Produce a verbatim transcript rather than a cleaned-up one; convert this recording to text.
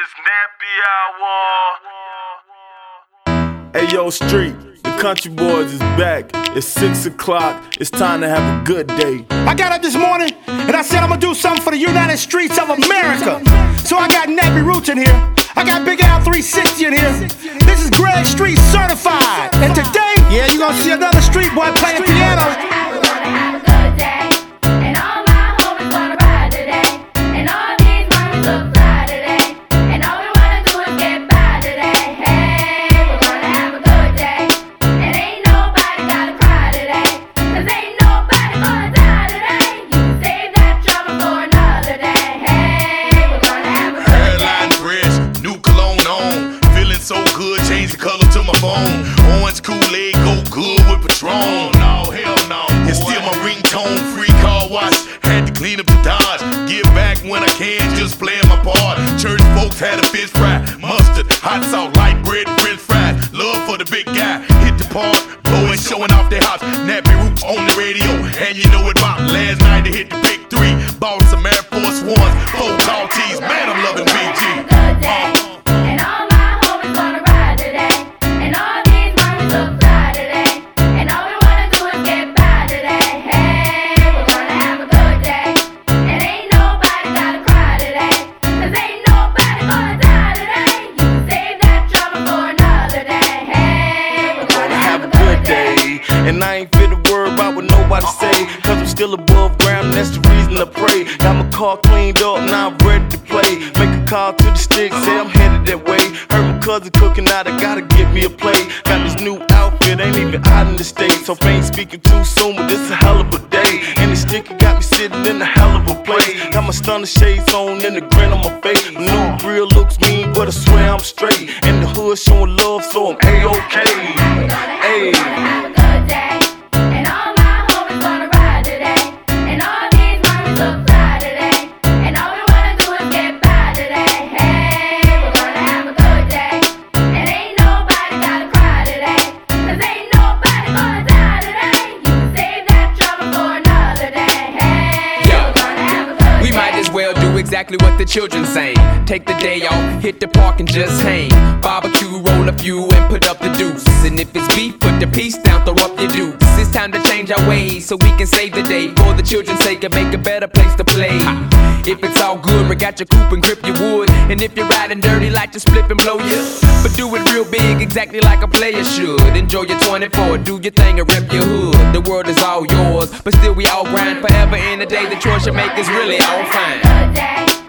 It's Nappy Hour. Hey yo, Street, the Country Boys is back. It's six o'clock, it's time to have a good day. I got up this morning and I said I'm gonna do something for the United Streets of America. So I got Nappy Roots in here, I got Big Al three sixty in here. This is Greg Street certified. And today, yeah, you're gonna see another street boy playing piano. So good, change the color to my phone. Orange Kool-Aid, go good with Patron. No, hell no. It's still my ringtone, free car wash. Had to clean up the Dodge. Give back when I can, just playing my part. Church folks had a fish fry, mustard, hot sauce, light bread, french fries. Love for the big guy, hit the park, blowing, showing off their house. Nappy Roots on the radio, and you know it about last night they hit the big three. Bought some Air Force Ones, four tall tees. Man, I'm loving B G. Uh, And I ain't fit to worry about what nobody say, cause I'm still above ground and that's the reason I pray. Got my car cleaned up, now I'm ready to play. Make a call to the stick, say I'm headed that way. Heard my cousin cooking out, I gotta get me a plate. Got this new outfit, ain't even out in the States. So I ain't speaking too soon, but this a hell of a day. And the sticker got me sitting in a hell of a place. Got my stunner shades on and the grin on my face. My new grill looks mean, but I swear I'm straight. And the hood showing love, so I'm A-OK. Ayy. Exactly what the children saying. Take the day off, hit the park and just hang. Barbecue, roll a few and put up the deuce. And if it's beef, put the piece down, throw up your dukes. It's time to change our ways so we can save the day. For the children's sake and make a better place to play. If it's all good, we got your coupe and grip your wood. And if you're riding dirty, like to split and blow you. But do it real big, exactly like a player should. Enjoy your twenty-four, do your thing and rip your hood. The world is all yours, but still we all grind forever in a day. The choice you make is really all fine.